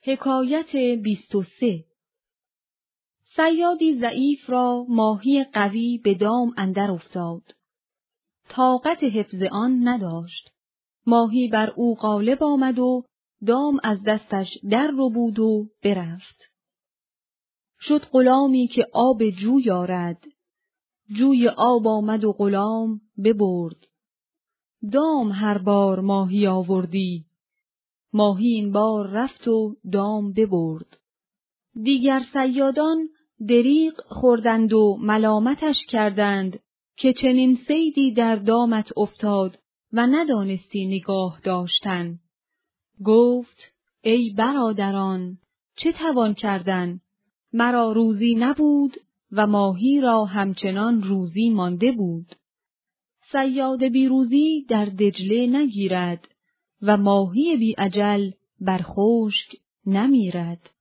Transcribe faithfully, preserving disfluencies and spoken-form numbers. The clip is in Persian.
حکایت بیست و سه. صیادی ضعیف را ماهی قوی به دام اندر افتاد. طاقت حفظ آن نداشت. ماهی بر او غالب آمد و دام از دستش در ربود و برفت. شد غلامی که آب جوی آرد. جوی آب آمد و غلام ببرد. دام هر بار ماهی آوردی. ماهی این بار رفت و دام ببرد. دیگر صیادان دریغ خوردند و ملامتش کردند که چنین صیدی در دامت افتاد و ندانستی نگاه داشتن. گفت ای برادران، چه توان کردن؟ مرا روزی نبود و ماهی را همچنان روزی مانده بود. صیاد بی روزی در دجله نگیرد و ماهی بی اجل بر خشک نمیرد.